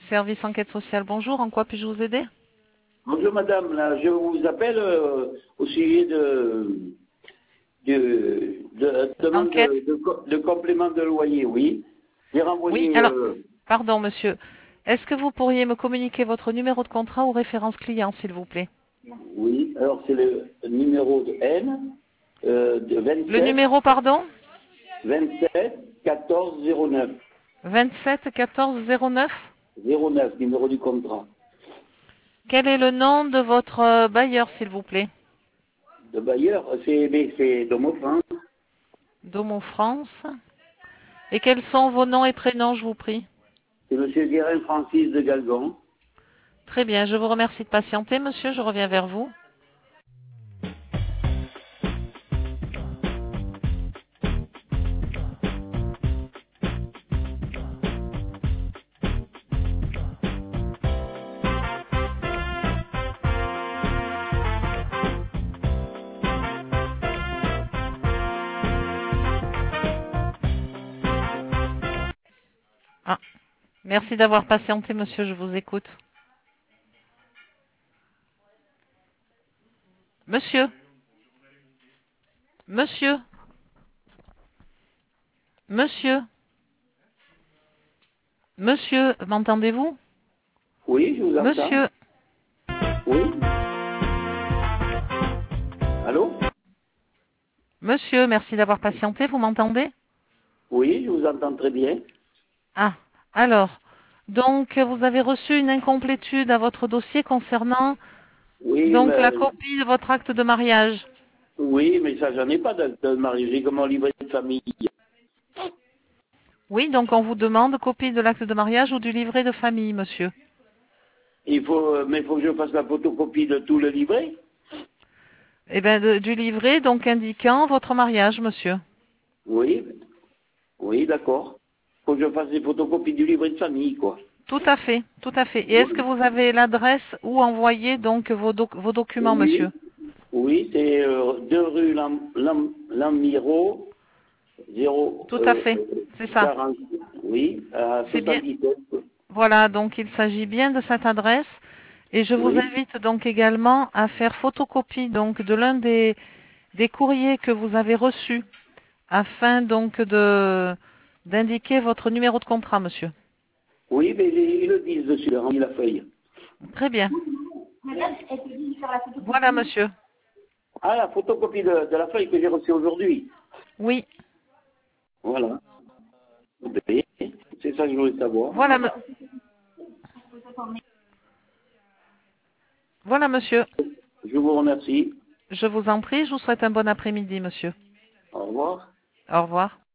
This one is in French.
Service enquête sociale, bonjour. En quoi puis-je vous aider? Bonjour madame, là, je vous appelle au sujet de demande Enquête? de complément de loyer, oui. J'ai Oui, renvoyé, alors, pardon monsieur. Est-ce que vous pourriez me communiquer votre numéro de contrat ou référence client, s'il vous plaît? oui, alors c'est le numéro de N, de Le numéro, pardon? 27 14 09. 27 14 09. 09, numéro du contrat. Quel est le nom de votre bailleur, s'il vous plaît? De bailleur, c'est Domofrance, Domo France. Et quels sont vos noms et prénoms, je vous prie? c'est monsieur Guérin Francis de Galgon. Très bien, je vous remercie de patienter, monsieur, je reviens vers vous. Ah, merci d'avoir patienté, monsieur, je vous écoute. Monsieur, monsieur, monsieur, monsieur, m'entendez-vous? Oui, je vous entends. Monsieur, Oui. Allô? monsieur, merci d'avoir patienté, vous m'entendez? Oui, je vous entends très bien. Ah, alors, donc vous avez reçu une incomplétude à votre dossier concernant Oui, donc la mais copie de votre acte de mariage. Oui, mais ça, j'en ai pas de mariage. J'ai comme un livret de famille. Oui, donc on vous demande copie de l'acte de mariage ou du livret de famille, monsieur. Mais il faut que je fasse la photocopie de tout le livret. Eh bien, du livret, donc indiquant votre mariage, monsieur. Oui, oui, d'accord. Faut que je fasse des photocopies du livret de famille, quoi. Tout à fait, tout à fait. Et est-ce que Oui, vous avez l'adresse où envoyer donc vos documents, monsieur? oui, oui, c'est 2 rue Lamiro, 0, Tout à fait, c'est ça. 40, oui, à C'est bien. 77. Voilà, donc il s'agit bien de cette adresse. Et je vous Oui, invite donc également à faire photocopie donc de l'un des courriers que vous avez reçus afin donc d'indiquer votre numéro de contrat, monsieur. oui, mais ils le disent dessus, ils ont mis la feuille. Très bien. Madame, elle te dit de faire la Voilà, photocopie. monsieur. Ah, la photocopie de la feuille que j'ai reçue aujourd'hui. Oui. Voilà. C'est ça que je voulais savoir. Voilà, voilà, monsieur. Je vous remercie. Je vous en prie, je vous souhaite un bon après-midi, monsieur. Au revoir. Au revoir.